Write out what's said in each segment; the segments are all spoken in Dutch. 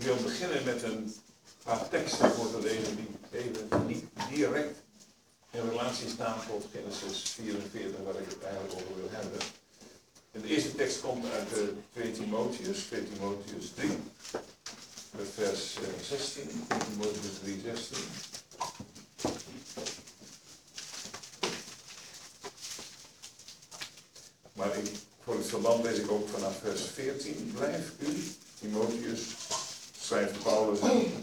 wil beginnen met een paar teksten voor te lezen die even niet direct in relatie staan tot Genesis 44, waar ik het eigenlijk over wil hebben. En de eerste tekst komt uit 2 Timotheus 3, vers 16, 2 Timotheus 3, 16. Maar voor het verband lees ik ook vanaf vers 14. Blijf u, Timotheus, schrijft Paulus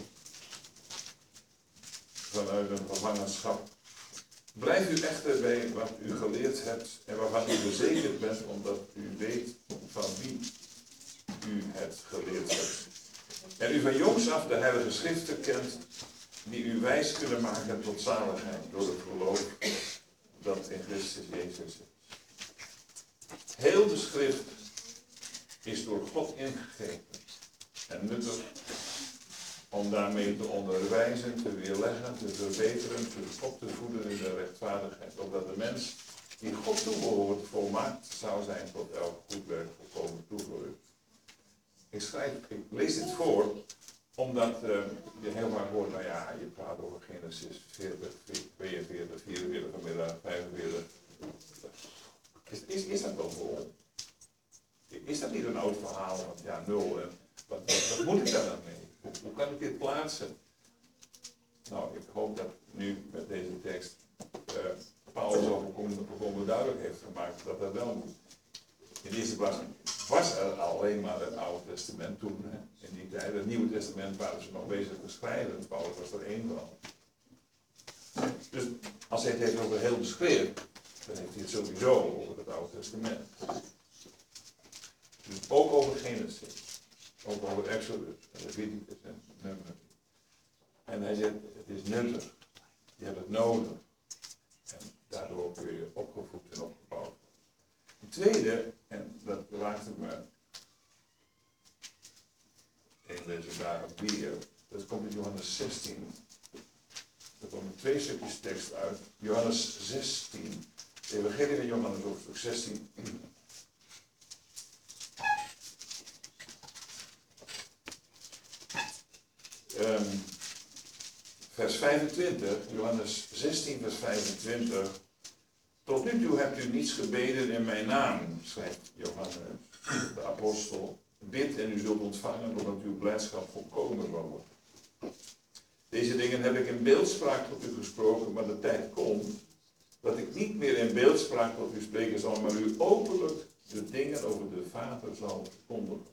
vanuit een gevangenschap. Blijf u echter bij wat u geleerd hebt en waarvan u verzekerd bent, omdat u weet van wie u het geleerd hebt. En u van jongs af de heilige schriften kent, die u wijs kunnen maken tot zaligheid door het geloof dat in Christus Jezus is. Heel de schrift is door God ingegeven en nuttig om daarmee te onderwijzen, te weerleggen, te verbeteren, op te voeden in de rechtvaardigheid, opdat de mens die God toebehoort volmaakt zou zijn tot elk goed werk volkomen toegerust. Ik lees dit voor, omdat je heel vaak hoort, nou ja, je praat over Genesis 40, 42, 44, vanmiddag 45. Is dat wel vol? Is dat niet een oud verhaal? Want ja, 0. En wat moet ik daar dan mee? Hoe kan ik dit plaatsen? Nou, ik hoop dat nu met deze tekst Paulus al volkomen duidelijk heeft gemaakt dat dat wel moet. In de eerste plaats was er alleen maar het Oude Testament toen. Hè? In die tijd. Het Nieuwe Testament waren ze nog bezig te schrijven. Paulus was er één van. Dus als hij het heeft over heel de schrift, dan heeft hij het sowieso over het Oude Testament. Dus ook over Genesis. Ook over Exodus, Leviticus en Nummers. En hij zegt, het is nuttig. Je hebt het nodig. En daardoor kun je opgevoed en opgebouwd worden. Het tweede, en dat raakte me in deze dagen weer, dat komt in Johannes 16. Er komen 2 stukjes tekst uit. Johannes 16, de Evangelie van Johannes hoofdstuk 16. Vers 25, Johannes 16, vers 25. Tot nu toe hebt u niets gebeden in mijn naam, schrijft Johannes, de apostel. Bid en u zult ontvangen, omdat uw blijdschap volkomen zal worden. Deze dingen heb ik in beeldspraak tot u gesproken, maar de tijd komt dat ik niet meer in beeldspraak tot u spreken zal, maar u openlijk de dingen over de Vader zal verkondigen.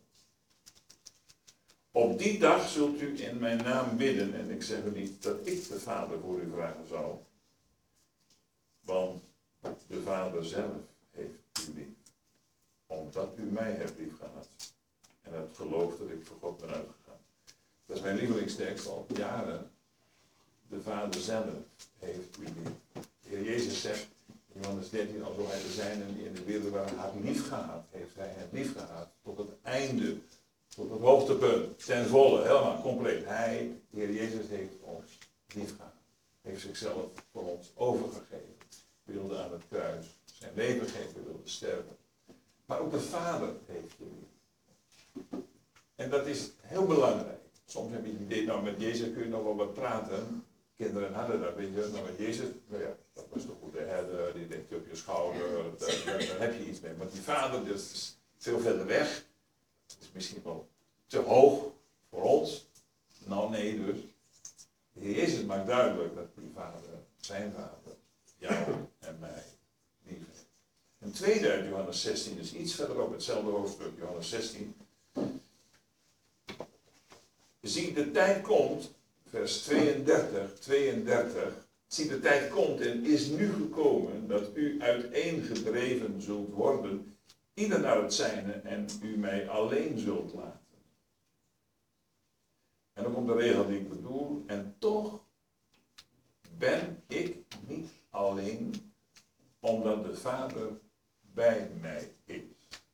Op die dag zult u in mijn naam bidden, en ik zeg u niet dat ik de Vader voor u vragen zal, want de Vader zelf heeft u lief, omdat u mij hebt lief gehad en hebt geloofd dat ik voor God ben uitgegaan. Dat is mijn lievelingstekst al jaren. De Vader zelf heeft u lief. De Heer Jezus zegt in Johannes 13, alsof hij de zijnen die in de wereld waren, had lief gehad, heeft hij hen lief gehad tot het einde. Tot het hoogtepunt, ten volle, helemaal compleet. Hij, de Heer Jezus, heeft ons lief gehad. Heeft zichzelf voor ons overgegeven. Wilde aan het kruis zijn leven geven, wilde sterven. Maar ook de Vader heeft je lief. En dat is heel belangrijk. Soms heb je het idee, nou met Jezus kun je nog wel wat praten. Kinderen hadden dat, weet je, nou met Jezus, nou ja, dat was de goede herder, die denkt op je schouder, daar heb je iets mee. Maar die Vader, dat is veel verder weg. Het is misschien wel te hoog voor ons. Nou nee dus. De Heer Jezus maakt duidelijk dat die Vader, zijn Vader, jou en mij lief heeft. Een tweede uit Johannes 16 is iets verderop, hetzelfde hoofdstuk, Johannes 16. Zie, de tijd komt, vers 32. Zie, de tijd komt en is nu gekomen dat u uiteengedreven zult worden, ieder naar het zijne, en u mij alleen zult laten. En dan komt de regel die ik bedoel, en toch ben ik niet alleen, omdat de Vader bij mij is.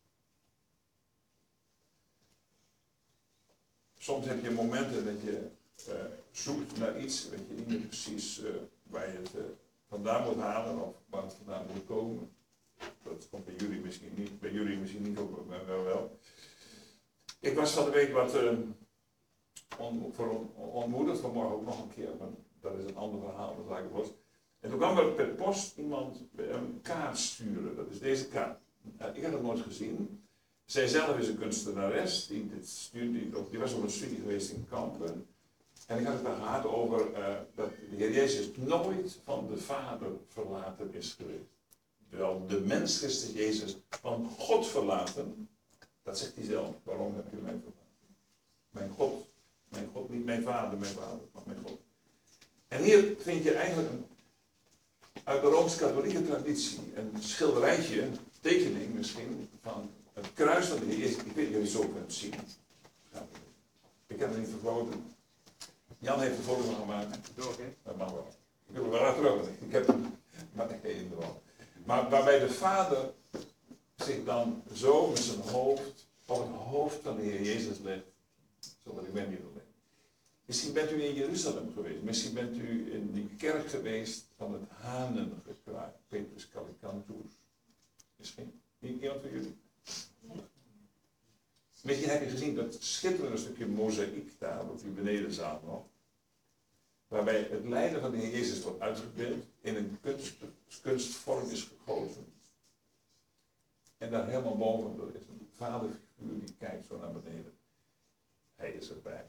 Soms heb je momenten dat je zoekt naar iets, weet je niet meer precies waar je het vandaan moet halen of waar het vandaan moet komen. Dat komt bij jullie misschien niet op, maar wel. Ik was van de week wat ontmoedigd, vanmorgen ook nog een keer, maar dat is een ander verhaal, dat laat ik los. En toen kwam er per post iemand een kaart sturen, dat is deze kaart. Ik had het nooit gezien. Zij zelf is een kunstenares, die was op een studie geweest in Kampen. En ik had het daar gehad over dat de Heer Jezus nooit van de Vader verlaten is geweest. Terwijl de mens Christus Jezus van God verlaten, dat zegt hij zelf. Waarom hebt u mij verlaten? Mijn God, niet mijn vader, maar mijn God. En hier vind je eigenlijk uit de Rooms-Katholieke traditie een schilderijtje, een tekening misschien, van het kruis van de Heer Jezus. Ik weet niet of je het zo kunt zien. Ik heb het niet vergroten. Jan heeft de foto van gemaakt. Dat mag wel. Ik wil er wel terug. Ik heb hem, maar ik in de wal. Maar waarbij de Vader zich dan zo met zijn hoofd op het hoofd van de Heer Jezus legt, zodat ik ben niet alleen. Misschien bent u in Jeruzalem geweest, misschien bent u in die kerk geweest van het Hanengekruis, Petrus Calicantus. Misschien, iemand van jullie? Misschien heb je gezien dat schitterende stukje mozaïek daar op die benedenzaal nog, waarbij het lijden van de Heer Jezus wordt uitgebeeld, in een kunstvorm is gegoten. En daar helemaal boven, er is een vaderfiguur die kijkt zo naar beneden. Hij is erbij.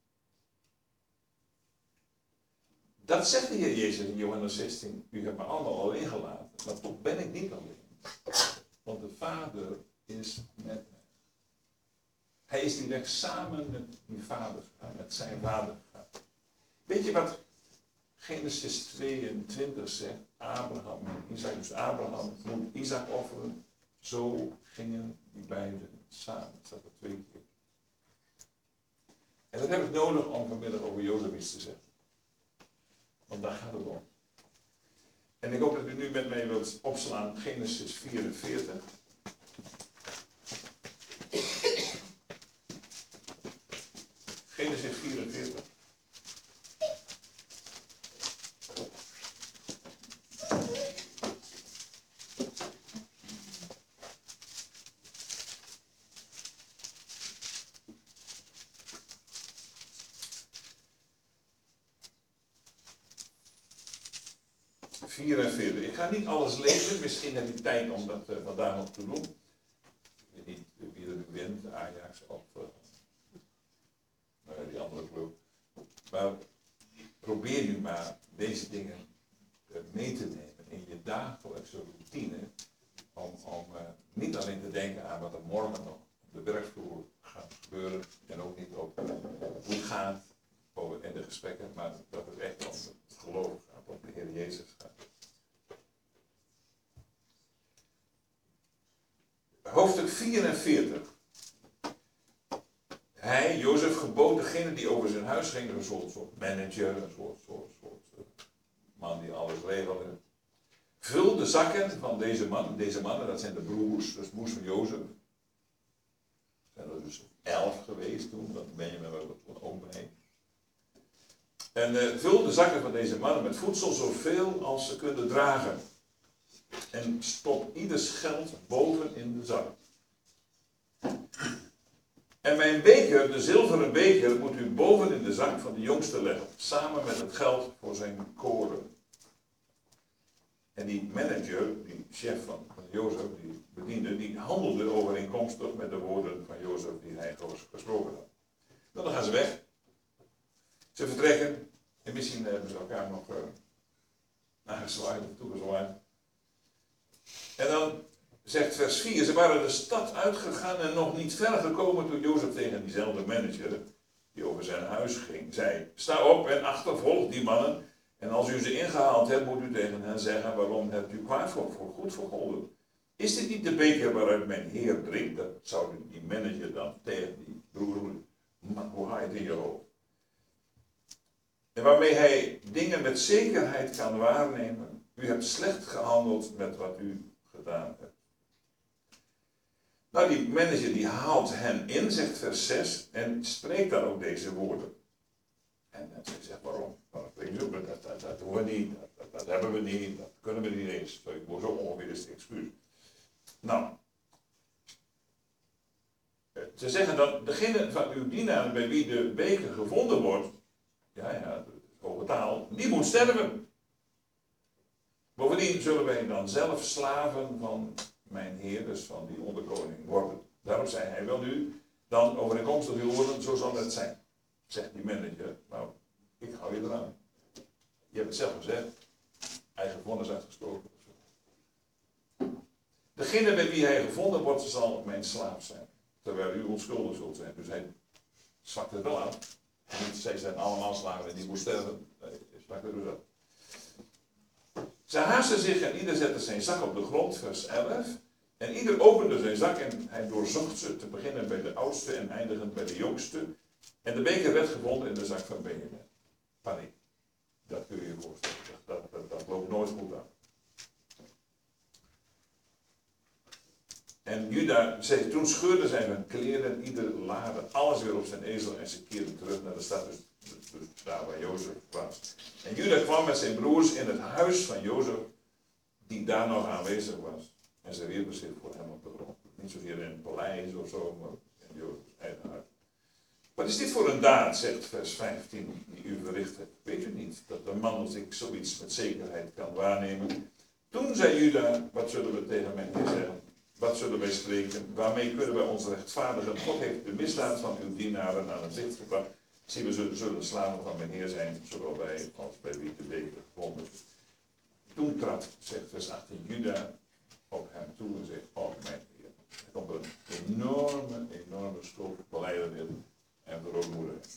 Dat zegt de Heer Jezus in Johannes 16. U hebt me allemaal alleen gelaten, maar toch ben ik niet alleen. Want de Vader is met mij. Hij is die weg samen met die Vader gegaan, met zijn Vader gegaan. Weet je wat Genesis 22 zegt? Abraham en Isaac. Dus Abraham moet Isaac offeren. Zo gingen die beiden samen. Dat staat er 2 keer. En dat heb ik nodig om vanmiddag over Jozef iets te zeggen. Want daar gaat het om. En ik hoop dat u nu met mij wilt opslaan Genesis 44. Genesis 44. Ik ga niet alles lezen, misschien heb je tijd om dat vandaag nog te doen. Ik weet niet wie er wint, Ajax of die andere club. Maar probeer nu maar deze dingen mee te nemen in je dagelijkse routine. Om niet alleen te denken aan wat er morgen nog op de werkvloer gaat gebeuren. En ook niet op hoe het gaat in de gesprekken, maar dat het echt om het geloof gaat, om de Heer Jezus gaat. Hoofdstuk 44. Hij, Jozef, gebood degene die over zijn huis ging, een soort manager, een soort man die alles regelde. Vul de zakken van deze man. Deze mannen, dat zijn de broers, dat is broers van Jozef. Er zijn er dus 11 geweest toen, dat ben je wel ook bij. En vul de zakken van deze mannen met voedsel zoveel als ze kunnen dragen. En stop ieders geld boven in de zak. En mijn beker, de zilveren beker, moet u boven in de zak van de jongste leggen. Samen met het geld voor zijn koren. En die manager, die chef van Jozef, die bediende, die handelde overeenkomstig met de woorden van Jozef die hij gesproken had. Dan gaan ze weg. Ze vertrekken. En misschien hebben ze elkaar nog aangezwaaid of toegezwaaid. En dan zegt vers 4, ze waren de stad uitgegaan en nog niet ver gekomen toen Jozef tegen diezelfde manager, die over zijn huis ging, zei, sta op en achtervolg die mannen. En als u ze ingehaald hebt, moet u tegen hen zeggen, waarom hebt u kwaad voor goed vergolden? Is dit niet de beker waaruit mijn heer drinkt? Dat zou die manager dan tegen die broer doen. Maar hoe haal je het in je hoofd? En waarmee hij dingen met zekerheid kan waarnemen. U hebt slecht gehandeld met wat u gedaan hebt. Nou, die manager die haalt hen in, zegt vers 6, en spreekt dan ook deze woorden. En ze zegt, waarom? Dat doen we niet, dat hebben we niet, dat kunnen we niet eens. Ik moet zo ongeveer eens excuus. Nou, Ze zeggen dat degene van uw dienaren bij wie de beker gevonden wordt, dat is hoge taal, die moet sterven. Bovendien zullen wij dan zelf slaven van mijn heer, dus van die onderkoning, worden. Daarom zei hij, wel nu, dan overeenkomstig uw woorden, zo zal het zijn. Zegt die manager, nou, ik hou je eraan. Je hebt het zelf gezegd, eigen vonnis uitgesproken. Degene bij wie hij gevonden wordt, zal mijn slaaf zijn. Terwijl u onschuldig zult zijn. Dus hij zwakt het wel af. Niet, zij zijn allemaal slaven en die moet sterven. Nee, hij zwakt het dus af. Ze haasten zich en ieder zette zijn zak op de grond, vers 11. En ieder opende zijn zak en hij doorzocht ze, te beginnen bij de oudste en eindigend bij de jongste. En de beker werd gevonden in de zak van Benjamin. Paniek. Dat kun je je voorstellen. Dat loopt nooit goed af. En Juda zei, toen scheurden zij hun kleren en ieder laadde alles weer op zijn ezel en ze keerden terug naar de stad, dus daar waar Jozef was. En Juda kwam met zijn broers in het huis van Jozef, die daar nog aanwezig was. En ze wierpen zich voor hem op de grond. Niet zozeer in het paleis of zo, maar in Jozefs eigen huis. Wat is dit voor een daad, zegt vers 15, die u verricht hebt? Weet u niet dat een man als ik zoiets met zekerheid kan waarnemen? Toen zei Juda, wat zullen we tegen mijn heer zeggen? Wat zullen wij spreken? Waarmee kunnen wij ons rechtvaardigen? God heeft de misdaad van uw dienaren aan het licht gebracht. Zie, we zullen slaven van mijn heer zijn, zowel wij als bij wie de beker gevonden is. Toen trad, zegt vers 18, Juda op hem toe en zegt, oh mijn heer. Er komt een enorme schuld belijden en verootmoediging.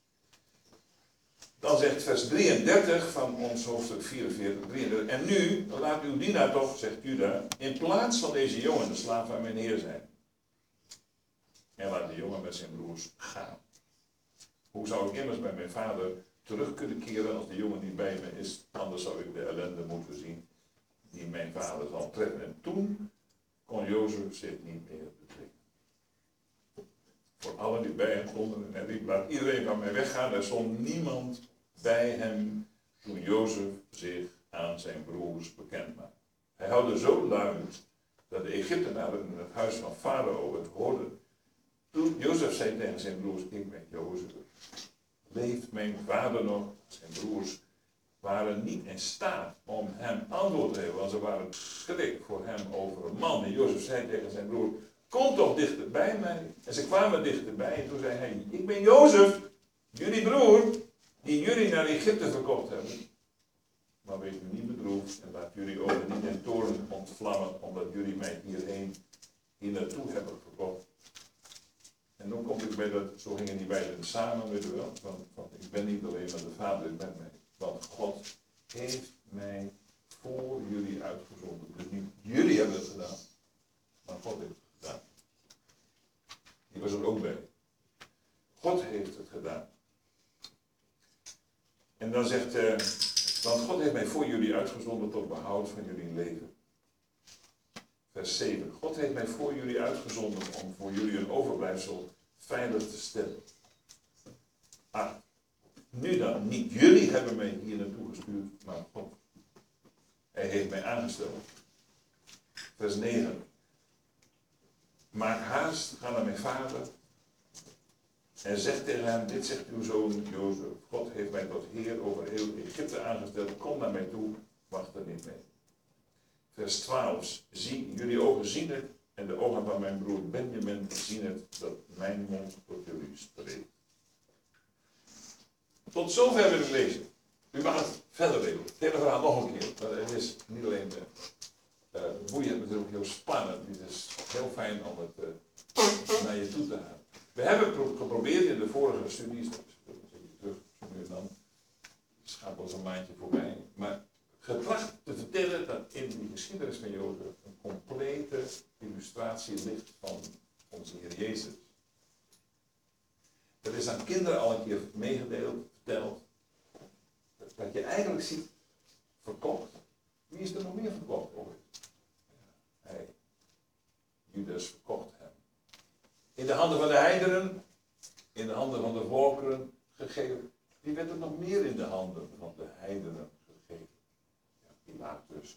Dan zegt vers 33 van ons hoofdstuk 44, 33. En nu, laat uw dienaar toch, zegt Juda, in plaats van deze jongen de slaaf van mijn heer zijn. En laat de jongen met zijn broers gaan. Hoe zou ik immers bij mijn vader terug kunnen keren als de jongen niet bij me is? Anders zou ik de ellende moeten zien die mijn vader zal treffen. En toen kon Jozef zich niet meer bedwingen. Voor allen die bij hem stonden en hij riep, laat iedereen van mij weggaan. Er stond niemand bij hem toen Jozef zich aan zijn broers bekend maakte. Hij houde zo luid dat de Egyptenaren in het huis van Farao het hoorden. Toen Jozef zei tegen zijn broers, ik ben Jozef. Leeft mijn vader nog? Zijn broers waren niet in staat om hem antwoord te geven, want ze waren schrik voor hem over een man. En Jozef zei tegen zijn broer, kom toch dichter bij mij. En ze kwamen dichterbij en toen zei hij, ik ben Jozef, jullie broer, die jullie naar Egypte verkocht hebben. Maar wees nu niet bedroefd en laat jullie ogen niet in toorn ontvlammen, omdat jullie mij hier naartoe hebben verkocht. En dan kom ik bij dat, zo gingen die beiden samen, weet je wel, want ik ben niet alleen, maar de Vader is met mij. Want God heeft mij voor jullie uitgezonden. Dus niet jullie hebben het gedaan, maar God heeft het gedaan. Die was er ook bij. God heeft het gedaan. En dan zegt, want God heeft mij voor jullie uitgezonden tot behoud van jullie leven. Vers 7. God heeft mij voor jullie uitgezonden om voor jullie een overblijfsel veilig te stellen. Nu dan, niet jullie hebben mij hier naartoe gestuurd, maar God. Hij heeft mij aangesteld. Vers 9. Maak haast, ga naar mijn vader en zeg tegen hem, dit zegt uw zoon Jozef. God heeft mij tot heer over heel Egypte aangesteld, kom naar mij toe, wacht er niet mee. Vers 12. Zie, jullie ogen zien het en de ogen van mijn broer Benjamin zien het dat mijn mond tot jullie spreekt. Tot zover wil ik lezen. U mag het verder lezen. Het hele verhaal nog een keer. Maar het is niet alleen boeiend, maar het is ook heel spannend. Het is heel fijn om het naar je toe te halen. We hebben geprobeerd in de vorige studies, terug, zo nu en dan, schaap ons een maandje voorbij, maar getracht te vertellen dat in die geschiedenis van Jozef een complete illustratie ligt van onze Heer Jezus. Dat is aan kinderen al een keer meegedeeld, verteld, dat je eigenlijk ziet, verkocht. Wie is er nog meer verkocht ooit? Hij. Judas verkocht hem. In de handen van de heidenen, in de handen van de volkeren gegeven. Wie werd er nog meer in de handen van de heidenen gegeven? Ja, Pilatus,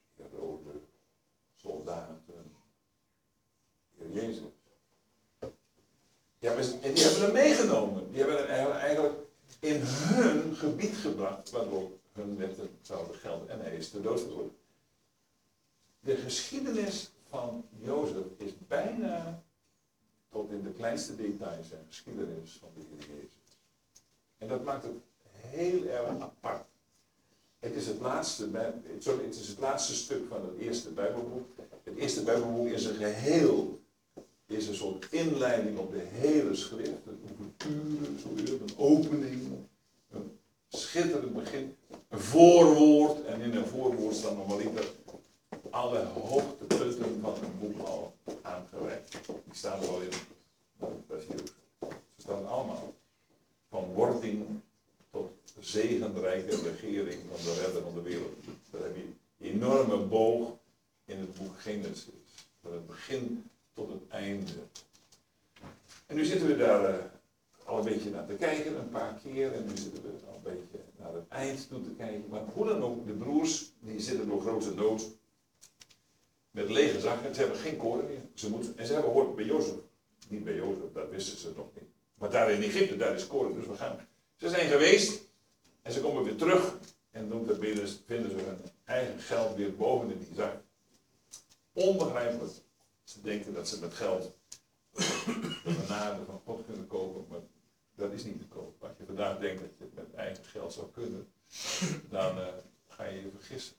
Herodes, soldaten, Heer Jezus. En die hebben hem meegenomen. Die hebben hem eigenlijk in hun gebied gebracht, waardoor hun wetten zouden gelden. En hij is ter dood veroordeeld. De geschiedenis van Jozef is bijna tot in de kleinste details een geschiedenis van de Heer Jezus. En dat maakt het heel erg apart. Het is het laatste stuk van het eerste Bijbelboek. Het eerste Bijbelboek in zijn geheel is een soort inleiding op de hele schrift. Een ouverture, een opening, een schitterend begin, een voorwoord. En in een voorwoord staan normaliter alle hoogtepunten van een boek al aangereikt. Die staan er al in. Ze staan allemaal. Van wording tot zegenrijke regering van de redder van de wereld. Daar heb je een enorme boog in het boek Genesis. Van het begin tot het einde. En nu zitten we daar al een beetje naar te kijken, een paar keer. En nu zitten we al een beetje naar het eind toe te kijken. Maar hoe dan ook, de broers, die zitten door grote nood. Met lege zakken. Ze hebben geen koren meer. En ze hebben gehoord bij Jozef. Niet bij Jozef, dat wisten ze nog niet. Maar daar in Egypte, daar is koren, dus we gaan. Ze zijn geweest. En ze komen weer terug. En dan vinden ze hun eigen geld weer boven in die zak. Onbegrijpelijk. Ze denken dat ze met geld de genade van God kunnen kopen, maar dat is niet te koop. Als je vandaag denkt dat je het met eigen geld zou kunnen, dan ga je je vergissen.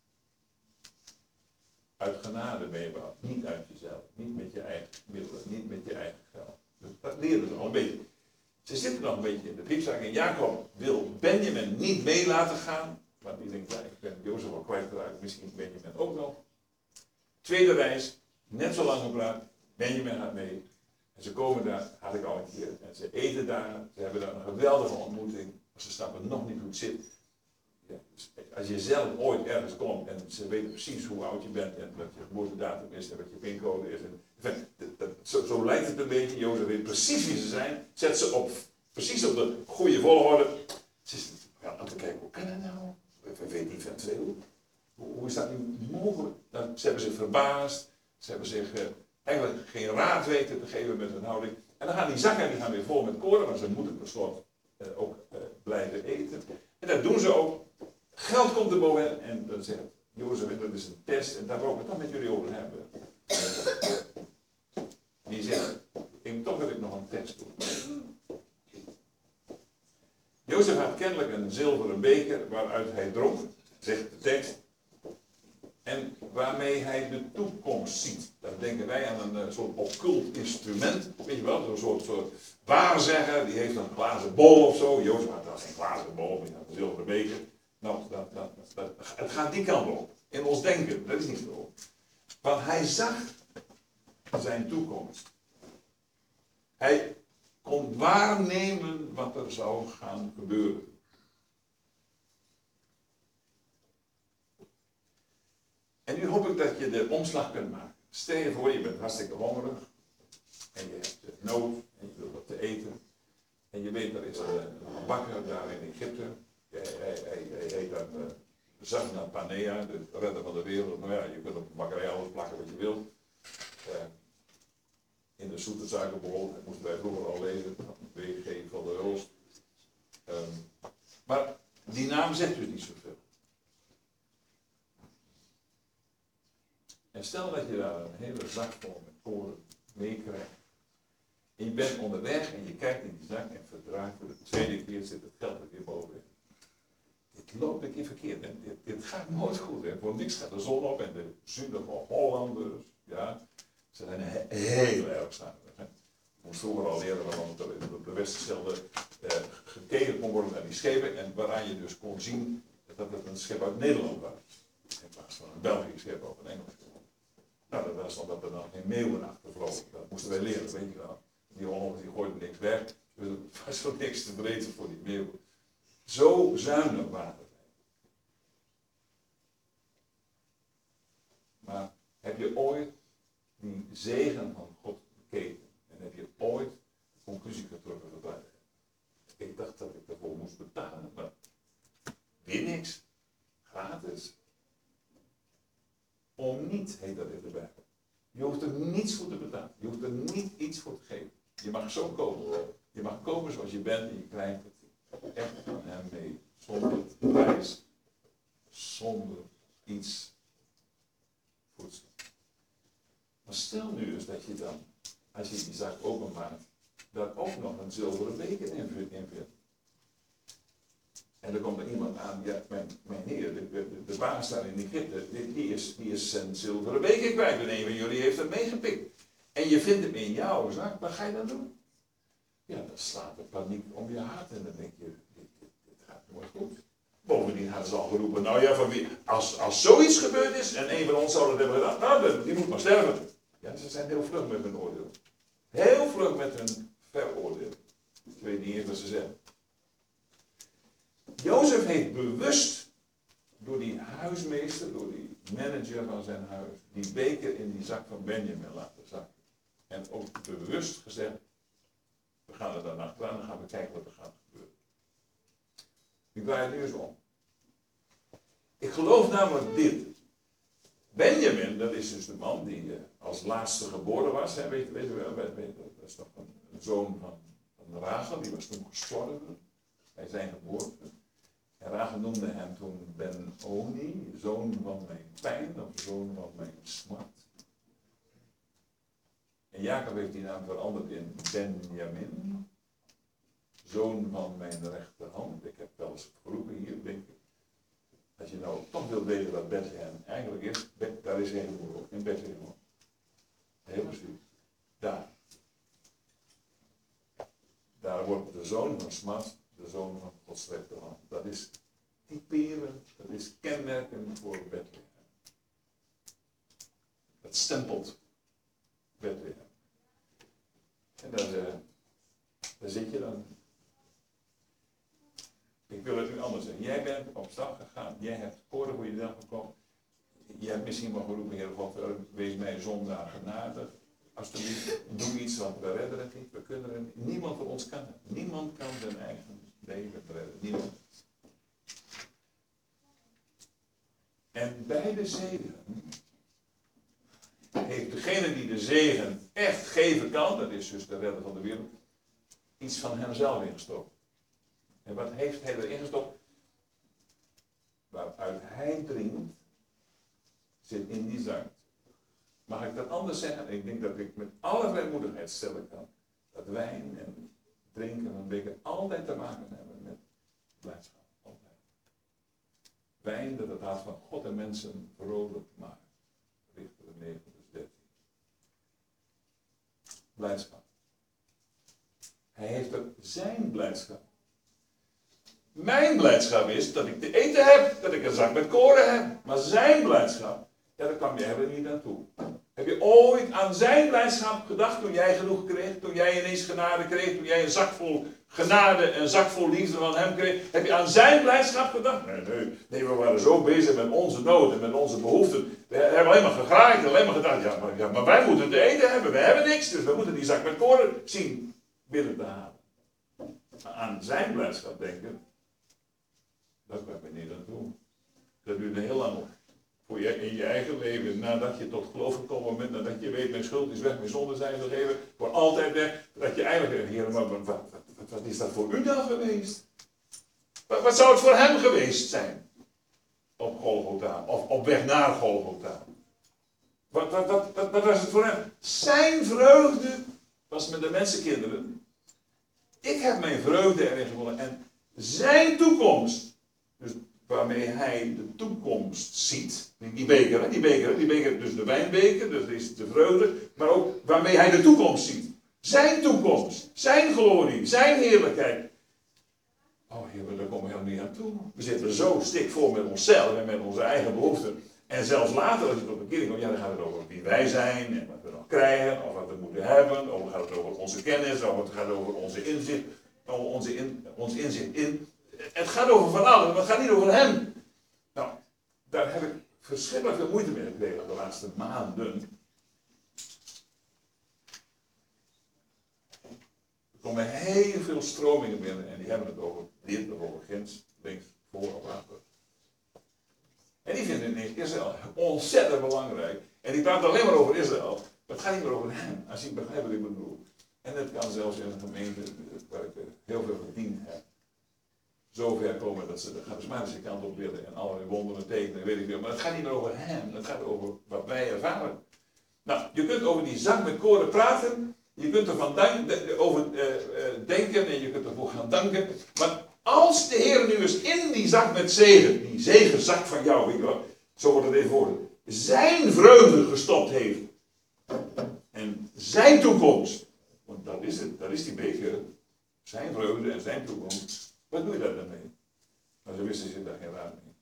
Uit genade ben je behouden, niet uit jezelf, niet met je eigen middelen, niet met je eigen geld. Dus dat leren ze al een beetje. Ze zitten nog een beetje in de piepzak en Jacob wil Benjamin niet mee laten gaan, want die denkt, ja, ik ben Jozef al kwijtgeraakt, misschien Benjamin ook nog. Tweede reis, net zo lang gepraat, Benjamin gaat mee. En ze komen daar, had ik al een keer, en ze eten daar, ze hebben daar een geweldige ontmoeting, maar ze snappen nog niet hoe het zit. Ja, dus als je zelf ooit ergens komt en ze weten precies hoe oud je bent en wat je geboortedatum is en wat je pincode is. Zo lijkt het een beetje, Jozef weet precies wie ze zijn, zet ze precies op de goede volgorde. Ze is aan te kijken, hoe kan dat nou? We weten niet van twee hoe is dat nu mogelijk? Nou, ze hebben zich verbaasd, ze hebben zich eigenlijk geen raad weten te geven met hun houding. En dan gaan die zakken die gaan weer vol met koren, maar ze moeten tenslotte ook blijven eten. En dat doen ze ook. Geld komt er boven en dan zegt Jozef, dat is een test en daar wil ik het dan met jullie over hebben. Die zegt, toch wil ik nog een test doen. Jozef had kennelijk een zilveren beker waaruit hij dronk, zegt de tekst. En waarmee hij de toekomst ziet. Dan denken wij aan een soort occult instrument. Weet je wel, zo'n soort waarzegger. Die heeft een glazen bol of zo. Jozef had geen glazen bol, maar hij had een zilveren beker. Nou, het gaat die kant op. In ons denken, dat is niet zo. Want hij zag zijn toekomst. Hij kon waarnemen wat er zou gaan gebeuren. En nu hoop ik dat je de omslag kunt maken. Stel je voor, je bent hartstikke hongerig. En je hebt nood. En je wilt wat te eten. En je weet, er is een bakker daar in Egypte. Hij heet dan Zafna Panea, de redder van de wereld. Nou ja, je kunt op een bakkerij alles plakken wat je wilt. In de zoete zaken bijvoorbeeld, dat moesten wij vroeger al lezen. WG van de Roost. Maar die naam zegt dus niet zoveel. En stel dat je daar een hele zak vol met koren meekrijgt. En je bent onderweg en je kijkt in die zak en verdraagt voor de tweede keer zit het geld er weer bovenin. Dit loopt een keer verkeerd. Hè? Dit gaat nooit goed. Hè? Voor niks gaat de zon op en de zuiden van Hollanders. Ja, ze zijn heel erg samen. Ik moest vroeger al leren waarom het op de Westerschelde gekeken kon worden naar die schepen. En waaraan je dus kon zien dat het een schip uit Nederland was. In plaats van een Belgisch schip of een Engels schip. Nou, dat was omdat er dan geen meeuwen achter vlogen. Dat moesten wij leren, weet je wel. Die Hollanders die gooiden niks weg. Dus het was voor niks te vreten voor die meeuwen. Zo zuinig waren zij. Maar heb je ooit die zegen van God bekeken? En heb je ooit de conclusie getrokken van ik dacht dat ik daarvoor moest betalen, maar weer niks. Gratis. Om niet heet dat in de Bijbel. Je hoeft er niets voor te betalen. Je hoeft er niet iets voor te geven. Je mag zo komen. Je mag komen zoals je bent en je krijgt het echt van hem mee. Zonder prijs, zonder iets voedsel. Maar stel nu eens dat je dan, als je die zak openmaakt, daar ook nog een zilveren beker in vindt. En dan komt er iemand aan, ja, mijn heer, de baas daar in die crypte, die is zijn zilveren beker kwijt. En een van jullie heeft het meegepikt. En je vindt hem in jouw zak, wat ga je dan doen? Ja, dan slaat de paniek om je hart en dan denk je, dit gaat nooit goed. Bovendien hadden ze al geroepen, nou ja, van wie, als zoiets gebeurd is en een van ons zou dat hebben gedaan, nou, die moet maar sterven. Ja, ze zijn heel vlug met hun oordeel. Heel vlug met hun veroordeel. Ik weet niet eens wat ze zeggen. Jozef heeft bewust door die huismeester, door die manager van zijn huis, die beker in die zak van Benjamin laten zakken. En ook bewust gezegd, we gaan er dan achteraan en gaan we kijken wat er gaat gebeuren. Ik draai het nu eens om. Ik geloof namelijk dit. Benjamin, dat is dus de man die als laatste geboren was. Hè, weet je wel, dat is toch een zoon van Rachel, die was toen gestorven bij zijn geboorte. En Rachel noemde hem toen Ben-Oni, zoon van mijn pijn of zoon van mijn smart. En Jacob heeft die naam veranderd in Benjamin, zoon van mijn rechterhand. Ik heb wel eens geroepen hier, denk ik. Als je nou toch wilt weten wat Bethlehem eigenlijk is, daar is hij geboren, in Bethlehem. Heel precies. Daar. Daar wordt de zoon van Smart, de zoon van Gods rechterhand. Dat is typerend, dat is kenmerkend voor Bethlehem. Dat stempelt Bethlehem. En daar zit je dan. Ik wil het nu anders zeggen. Jij bent op stap gegaan. Jij hebt koren voor jezelf gekomen. Je hebt misschien wel geroepen, Heer God, wees mij zondaar genadig. Alsjeblieft, doe iets, want we redden het niet. We kunnen het niet. Niemand van ons kan het. Niemand kan zijn eigen leven redden. Niemand. En bij de zegen heeft degene die de zegen echt geven kan, dat is dus de redder van de wereld, iets van hemzelf ingestoken. En wat heeft hij erin gestopt? Waaruit hij drinkt, zit in die zak. Mag ik dat anders zeggen? Ik denk dat ik met alle vrijmoedigheid stellen kan dat wijn en drinken van beker altijd te maken hebben met blijdschap. Altijd. Wijn dat het hart van God en mensen vrolijk maakt. Richter 9 vers 13. Blijdschap. Hij heeft er zijn blijdschap. Mijn blijdschap is dat ik te eten heb, dat ik een zak met koren heb. Maar zijn blijdschap, ja, daar kwam jij er niet naartoe. Heb je ooit aan zijn blijdschap gedacht toen jij genoeg kreeg? Toen jij ineens genade kreeg? Toen jij een zak vol genade, een zak vol liefde van hem kreeg? Heb je aan zijn blijdschap gedacht? Nee, we waren zo bezig met onze nood en met onze behoeften. We hebben alleen maar gegraaid en alleen maar gedacht, maar wij moeten te eten hebben. We hebben niks, dus we moeten die zak met koren zien binnen te halen. Maar aan zijn blijdschap denken, daar kwam je niet aan toe. Dat duurde heel lang op. Voor je in je eigen leven, nadat je tot geloof gekomen bent, nadat je weet, mijn schuld is weg, mijn zonden zijn vergeven, voor altijd weg, dat je eigenlijk denkt, Heer, maar wat is dat voor u dan geweest? Wat zou het voor hem geweest zijn? Op Golgotha, of op weg naar Golgotha. Wat was het voor hem? Zijn vreugde was met de mensenkinderen. Ik heb mijn vreugde erin gevonden en zijn toekomst, dus waarmee hij de toekomst ziet. Die beker, dus de wijnbeker, dus is de vreugde, maar ook waarmee hij de toekomst ziet. Zijn toekomst, zijn glorie, zijn heerlijkheid. Oh Heer, daar komen we helemaal niet aan toe. We zitten zo stikvol met onszelf en met onze eigen behoeften. En zelfs later, als je tot de kerk komt, ja, dan gaat het over wie wij zijn en wat we nog krijgen, of wat we moeten hebben, of dan gaat het over onze kennis, of het gaat over onze inzicht, ons inzicht in. Het gaat over van alles, maar het gaat niet over hem. Nou, daar heb ik verschrikkelijk veel moeite mee gekregen de laatste maanden. Er komen heel veel stromingen binnen en die hebben het over dit of over ginds, links, voor of achter. En die vinden ineens Israël ontzettend belangrijk. En die praten alleen maar over Israël. Maar het gaat niet meer over hem, als je begrijpt wat ik bedoel. En het kan zelfs in een gemeente waar ik heel veel gediend heb, zover komen dat ze de charismatische kant op willen en allerlei wonderen tekenen, weet ik veel. Maar het gaat niet meer over hem, het gaat over wat wij ervaren. Nou, je kunt over die zak met koren praten, je kunt ervan over denken en je kunt ervoor gaan danken. Maar als de Heer nu eens in die zak met zegen, die zegenzak van jou, weet je wel, zo wordt het even voor, zijn vreugde gestopt heeft. En zijn toekomst, want dat is het, dat is die beker, zijn vreugde en zijn toekomst. Wat doe je daar dan mee? Maar ze wisten zich daar geen raad mee.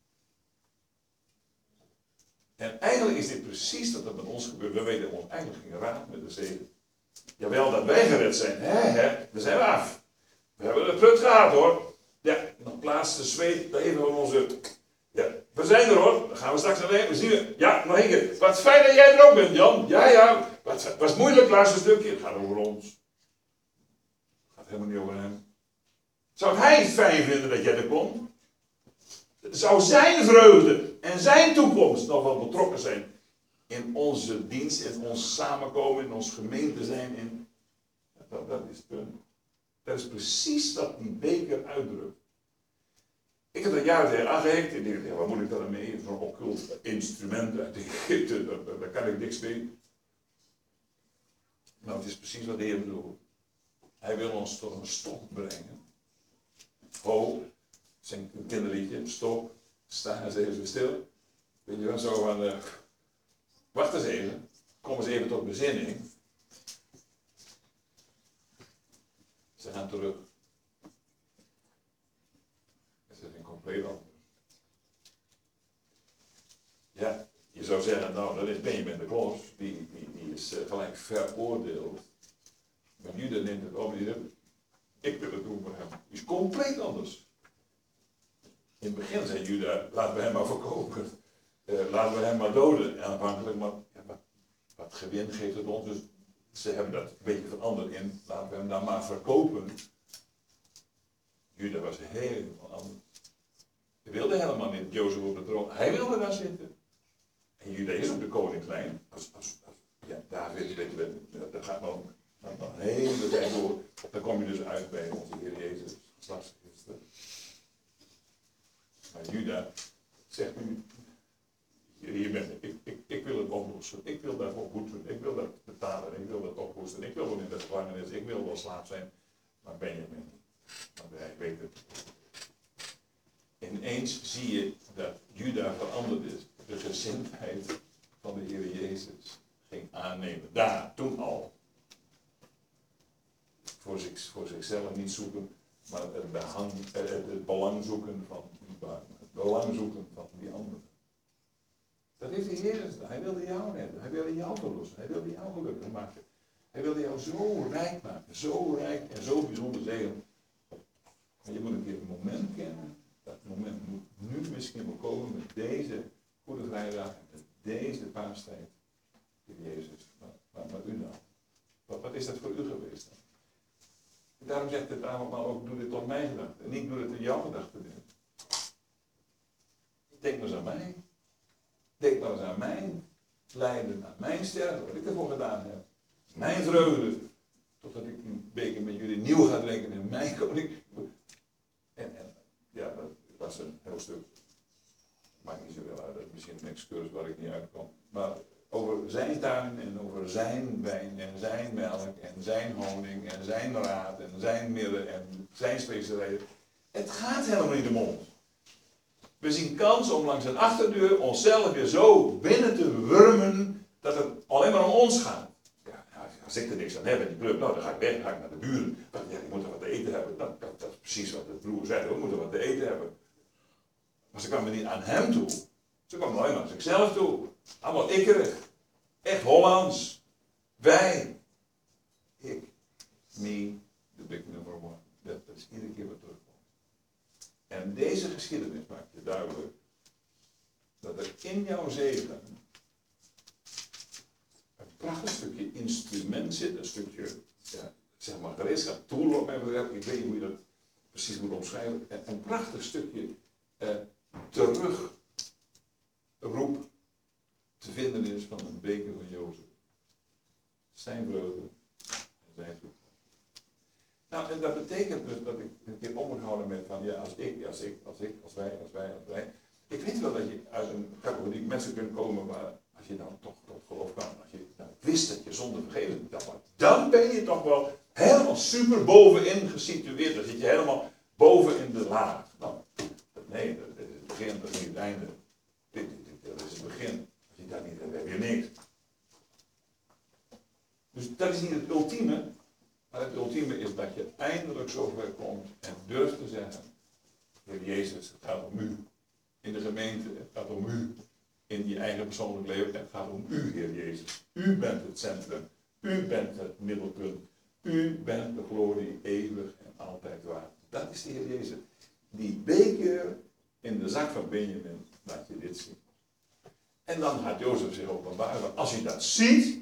En eigenlijk is dit precies wat er met ons gebeurt. We weten ons eigenlijk geen raad met de zegen. Jawel, dat wij gered zijn. Dan zijn we af. We hebben de put gehad hoor. Ja, dan plaatst de zweet even van onze... Ja, we zijn er hoor. Dan gaan we straks naar de hemel. Zien we. Ja, nog één keer. Wat fijn dat jij er ook bent, Jan. Ja. Wat was moeilijk, laatste stukje. Het gaat over ons. Het gaat helemaal niet over hem. Zou hij het fijn vinden dat jij er komt? Zou zijn vreugde en zijn toekomst nog wel betrokken zijn in onze dienst, in ons samenkomen, in ons gemeente zijn? Dat is het punt. Dat is precies wat die beker uitdrukt. Ik heb dat jaren tegen aangehecht. Ik dacht, ja, wat moet ik daar mee? Zo'n occult instrument uit Egypte, daar kan ik niks mee. Nou, het is precies wat de Heer bedoelt. Hij wil ons tot een stop brengen. Ho, zing een kinderliedje, stop, sta eens even stil. Weet je wel, zo van, wacht eens even, kom eens even tot bezinning. Ze gaan terug. Dat is een compleet anders. Ja, je zou zeggen, nou, dat is Benjamin de Klos, die is gelijk veroordeeld. Maar Juda neemt het op, ik wil het doen voor hem. Die is compleet anders. In het begin zei Juda, laten we hem maar verkopen. Laten we hem maar doden. En afhankelijk, maar ja, wat gewin geeft het ons. Dus ze hebben dat een beetje veranderd in, laten we hem dan maar verkopen. Juda was helemaal anders. Hij wilde helemaal niet Jozef op de troon. Hij wilde daar zitten. En Juda is op de koningslijn. Ja, David, weet je, dat gaat nog een hele tijd door. Dan kom je dus uit bij onze Heer Jezus. Maar Juda zegt nu, hier ben ik wil het oplossen, ik wil daarvoor goed doen, ik wil dat betalen, ik wil dat oplossen, ik wil wel in de gevangenis, ik wil wel slaaf zijn, maar Benjamin, want hij weet het. Ineens zie je dat Juda veranderd is, de gezindheid van de Heer Jezus ging aannemen, daar, toen al. Voor zichzelf niet zoeken, maar het belang zoeken van die anderen. Dat heeft de Heer gedaan. Hij wilde jou redden. Hij wilde jou verlossen. Hij wilde jou gelukkig maken. Hij wilde jou zo rijk maken. Zo rijk en zo bijzonder zegenen. Maar je moet een keer het moment kennen. Dat moment moet nu misschien wel komen met deze Goede Vrijdag en met deze paastijd. Jezus, maar u dan? Wat is dat voor u geweest dan? Daarom zegt het avondmaal ook, doe dit tot mijn gedachten. En niet doe het in jouw gedachten. Denk maar eens aan mij. Denk maar eens aan mijn lijden, aan mijn sterven, wat ik ervoor gedaan heb. Mijn vreugde. Totdat ik een beker met jullie nieuw ga drinken in mijn koning. En ja, dat was een heel stuk. Maakt niet zoveel uit, dat is misschien een excursus waar ik niet uitkom. Maar over zijn tuin en over zijn wijn en zijn melk en zijn honing en zijn raad en zijn midden en zijn specerijen. Het gaat helemaal niet om ons. We zien kans om langs een achterdeur onszelf weer zo binnen te wurmen dat het alleen maar om ons gaat. Ja, als ik er niks aan heb en die club, nou dan ga ik weg, dan ga ik naar de buren. Ja, die moeten wat te eten hebben. Nou, dat is precies wat de broer zei, we moeten wat te eten hebben. Maar ze kwamen niet aan hem toe. Ze kwamen alleen maar aan zichzelf toe. Allemaal ikkerig. Echt Hollands. Wij. Ik. Me. De big number one. Dat is iedere keer wat terugkomt. En deze geschiedenis maakt je duidelijk dat er in jouw zegen een prachtig stukje instrument zit, een stukje, ja, zeg maar gereedschap, tool wat mij betreft, ik weet niet hoe je dat precies moet omschrijven, een prachtig stukje terugroep te vinden is van een beker van Jozef. Zijn vreugde en zijn en dat betekent dus dat ik een keer op moet houden met van, ja, als wij. Ik weet wel dat je uit een categorie mensen kunt komen waar, als je dan toch tot geloof kan, als je dan wist dat je zonde vergeven moet, dan ben je toch wel helemaal super bovenin gesitueerd. Dan zit je helemaal boven in de laag. Nou, nee, dat is het begin, dat is niet het einde. Dat is het begin. Als je dat niet hebt, heb je niks. Dus dat is niet het ultieme. Maar het ultieme is dat je eindelijk zover komt en durft te zeggen, Heer Jezus, het gaat om u. In de gemeente, het gaat om u. In je eigen persoonlijk leven, het gaat om u, Heer Jezus. U bent het centrum. U bent het middelpunt. U bent de glorie eeuwig en altijd waar. Dat is de Heer Jezus. Die beker in de zak van Benjamin, laat je dit zien. En dan gaat Jozef zich openbaren. Als je dat ziet,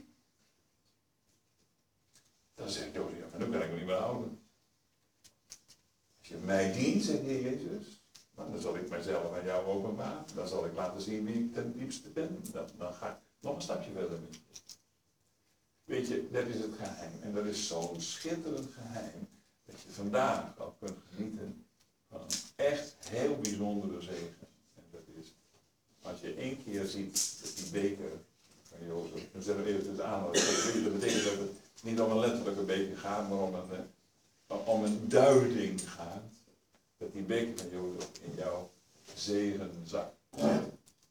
dan zegt Jozef, ja, maar nu kan ik me niet meer houden. Als je mij dient, zegt de Heer Jezus, dan zal ik mijzelf aan jou openbaren. Dan zal ik laten zien wie ik ten diepste ben. Dan ga ik nog een stapje verder mee. Weet je, dat is het geheim. En dat is zo'n schitterend geheim, dat je vandaag al kunt genieten van een echt heel bijzondere zegen. En dat is, als je één keer ziet dat die beker van Jozef, dan zeggen we even tussen aan, dat betekent dat het niet om een letterlijke beker gaat, maar om een duiding gaat. Dat die beker van Jozef in jouw zegenzak zit.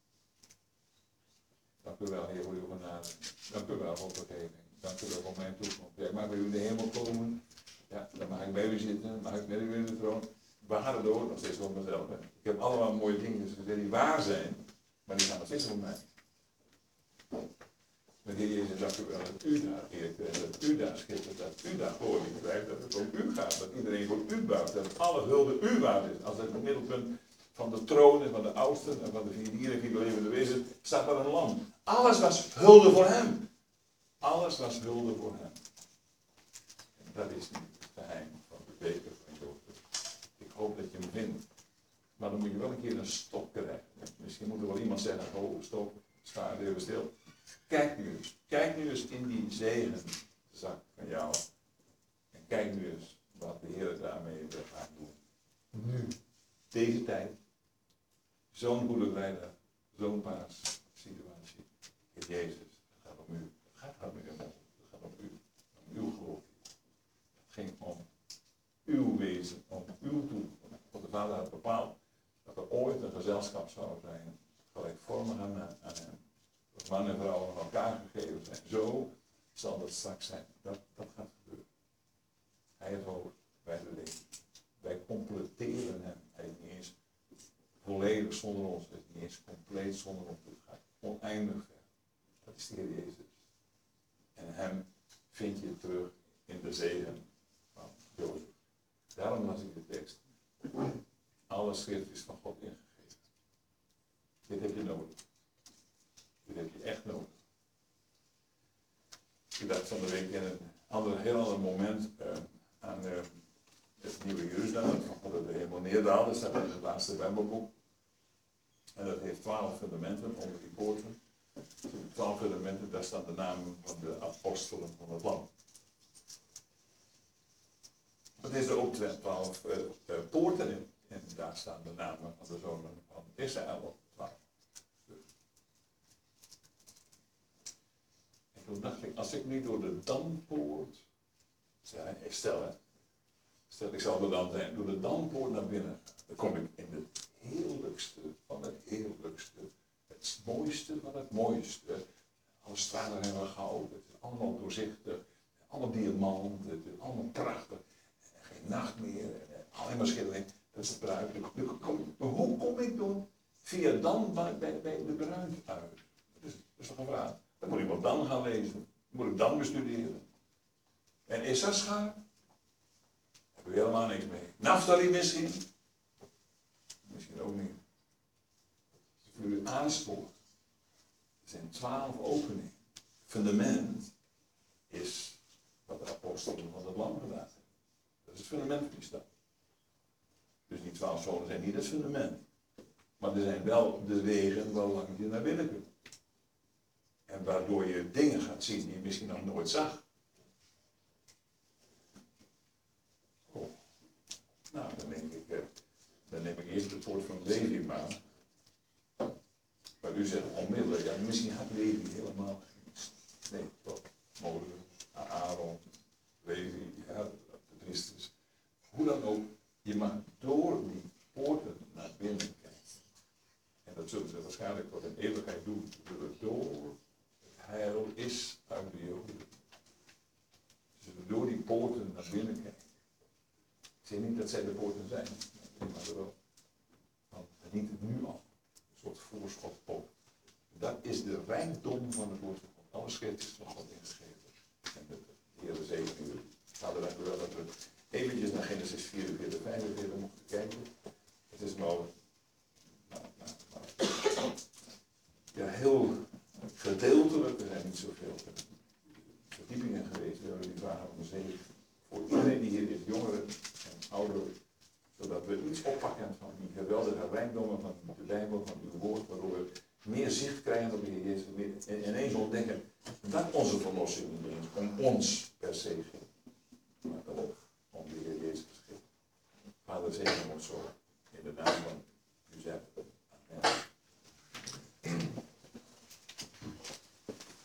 Dank u wel, Heer, voor uw genade. Dank u wel voor vergeving. Dank u wel voor mijn toekomst. Ja, ik mag bij u in de hemel komen. Ja, dan mag ik bij u zitten. Mag ik met u in de troon. Waar door, nog steeds voor mezelf. Hè. Ik heb allemaal mooie dingen gezegd die waar zijn, maar die gaan nog steeds voor mij. Maar Heer Jezus, dank u wel dat u daar eert, dat u daar schittert, dat u daar glorie krijgt, dat het om u gaat, dat iedereen voor u buigt, dat alle hulde u waard is. Als het middelpunt van de troon en van de oudsten en van de vier dieren, vier levende wezens, staat daar een lam. Alles was hulde voor hem. Alles was hulde voor hem. En dat is niet het geheim van de beker van Jozef. Ik hoop dat je hem vindt. Maar dan moet je wel een keer een stop krijgen. Misschien moet er wel iemand zeggen, oh stop, sta even stil. Kijk nu eens in die zegenzak van jou. En kijk nu eens wat de Heer daarmee gaat doen. Nu, deze tijd, zo'n goede vrijdag, zo'n paassituatie. Heer Jezus, het gaat om u. Het gaat om u. Het gaat om u. Om uw glorie. Het ging om uw wezen, om uw toekomst. Want de Vader had bepaald dat er ooit een gezelschap zou zijn, gelijkvormig aan hem. Dat man en vrouw aan elkaar gegeven zijn. Zo zal het straks zijn. Dat gaat gebeuren. Hij is hoog, wij de leven. Wij completeren hem. Hij is niet eens volledig zonder ons. Hij is niet eens compleet zonder ons. Het gaat oneindig ver. Dat is de Heer Jezus. En hem vind je terug in de zegen van Jozef. Daarom las ik de tekst. Alle schrift is van God ingegeven. Dit heb je nodig. Dit heb je echt nodig. Ik dacht van de week in een heel ander moment aan het Nieuwe Jeruzalem, van God de hemel neerdaalde. Dat staat in het laatste Bijbelboek. En dat heeft 12 fundamenten onder die poorten. 12 fundamenten, daar staan de namen van de apostelen van het land. Het is er ook 12 poorten in. En daar staan de namen van de zonen van Israël op. 12. En toen dacht ik, als ik nu door de Dampoort, stel ik zal er dan zijn, door de Dampoort naar binnen, dan kom ik in het heerlijkste van het heerlijkste, het mooiste van het mooiste. Alle straten hebben goud, het is allemaal doorzichtig, allemaal diamanten, het is allemaal prachtig. Geen nacht meer, alleen maar schildering. Dat is het bruid. Maar hoe kom ik dan via dan bij de bruid uit? Dat is toch een vraag. Dan moet ik wat dan gaan lezen. Dan moet ik dan bestuderen. En Issachar? Daar heb ik helemaal niks mee. Naphtali misschien? Misschien ook niet. Voor u aanspoort. Er zijn 12 openingen. Fundament is wat de apostelen van het lam gedaan hebben. Dat is het fundament van die stad. Dus die 12 zonen zijn niet het fundament. Maar er zijn wel de wegen waarlangs je naar binnen kunt. En waardoor je dingen gaat zien die je misschien nog nooit zag. Dan neem ik eerst de poort van Levi maar. Maar u zegt onmiddellijk, ja, misschien had Levi helemaal geen. Nee, toch? Mozes, Aaron, Levi, ja, de priesters. Hoe dan ook, je mag door die poorten naar binnen kijken. En dat zullen ze waarschijnlijk tot in eeuwigheid doen. Door het heil is uit de Joden. Ze zullen door die poorten naar binnen kijken. Ik zeg niet dat zij de poorten zijn, maar wel. Want het dient het nu al. Een soort voorschotpoort. Dat is de rijkdom van het woord van God. Alle schrift is van God ingegeven. En de Heer zegen jullie. Vader, dank u wel dat we eventjes naar Genesis 44, 45 mochten kijken. Het is nou ja, heel gedeeltelijk. Er zijn niet zoveel verdiepingen geweest. We hebben die vragen om de zegen voor iedereen die hier is, jongeren en ouderen. Zodat we iets oppakken van die geweldige rijkdommen van de Bijbel, van uw woord, waardoor we meer zicht krijgen op de Heer Jezus. En ineens ontdekken dat onze verlossing niet eens om ons per se ging, maar ook om de Heer Jezus ging. Vader, zegen ons zo in de naam van